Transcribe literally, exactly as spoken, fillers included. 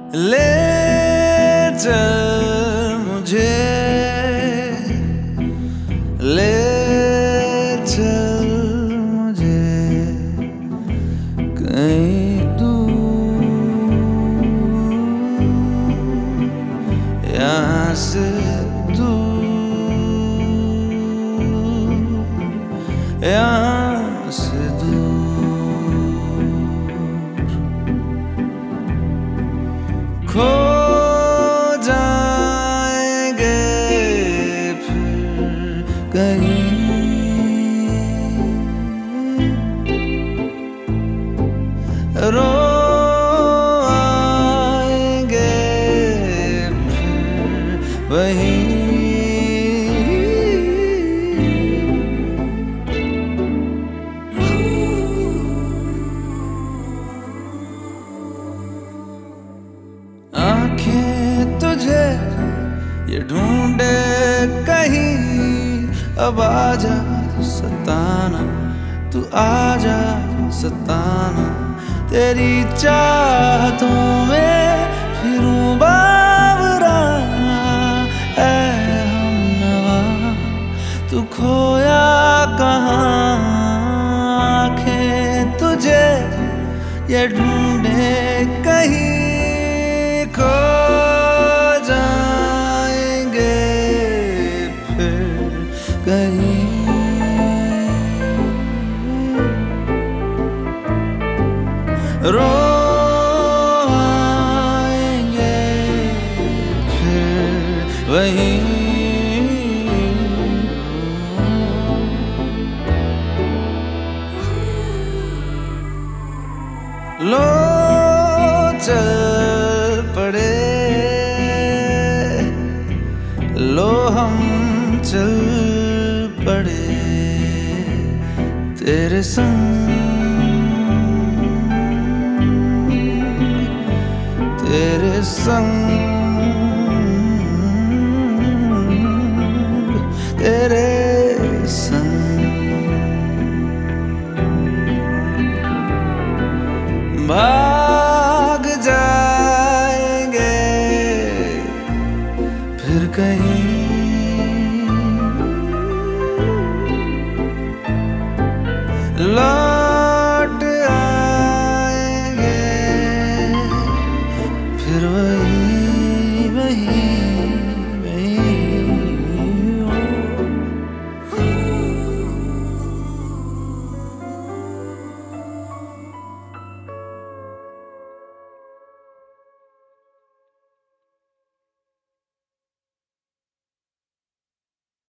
ले चल मुझे, ले चल मुझे कहीं दूर, यहाँ से दूर, यहाँ से दूर। खो जाएंगे फिर कहीं, रो आएंगे फिर वहीं। आंखें तुझे ये ढूंढे कहीं, अब आजा सताना, तू आजा सताना। तेरी चाहतों में फिरूं बावरा, ऐ हमनवा तू खोया कहाँ। आंखें तुझे ये ढूंढे कहीं, खो जाएंगे फिर कहीं। रो आएंगे फिर वहीं। लो चल पड़े, लो हम चल पड़े तेरे संग, तेरे संग, तेरे संग। भाग जाएंगे फिर कहीं, लो